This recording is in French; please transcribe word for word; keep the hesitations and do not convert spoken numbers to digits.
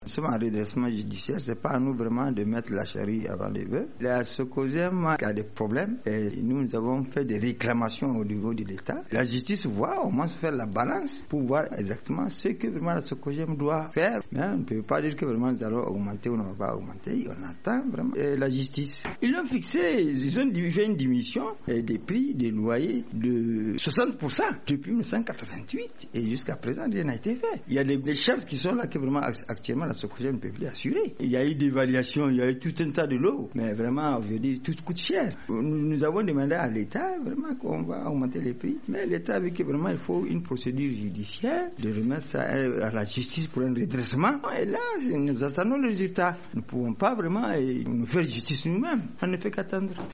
Nous sommes en redressement judiciaire, c'est pas à nous vraiment de mettre la charrue avant les bœufs. La Socogem a des problèmes et nous, nous avons fait des réclamations au niveau de l'État. La justice voit au moins faire la balance pour voir exactement ce que vraiment la Socogem doit faire. Mais on ne peut pas dire que vraiment nous allons augmenter ou on ne va pas augmenter. On attend vraiment et la justice. Ils l'ont fixé, ils ont fait une diminution des prix des loyers de soixante pour cent depuis mille neuf cent quatre-vingt-huit et jusqu'à présent rien n'a été fait. Il y a des, des charges qui sont là que vraiment actuellement la Socogem ne peut plus assurer. Il y a eu des variations, il y a eu tout un tas de lots, mais vraiment aujourd'hui tout coûte cher. Nous, nous avons demandé à l'État vraiment qu'on va augmenter les prix, mais l'État a vu que vraiment il faut une procédure judiciaire, de remettre ça à la justice pour un redressement. Et là, nous attendons le résultat. Nous ne pouvons pas vraiment nous faire justice nous-mêmes. On ne fait qu'attendre.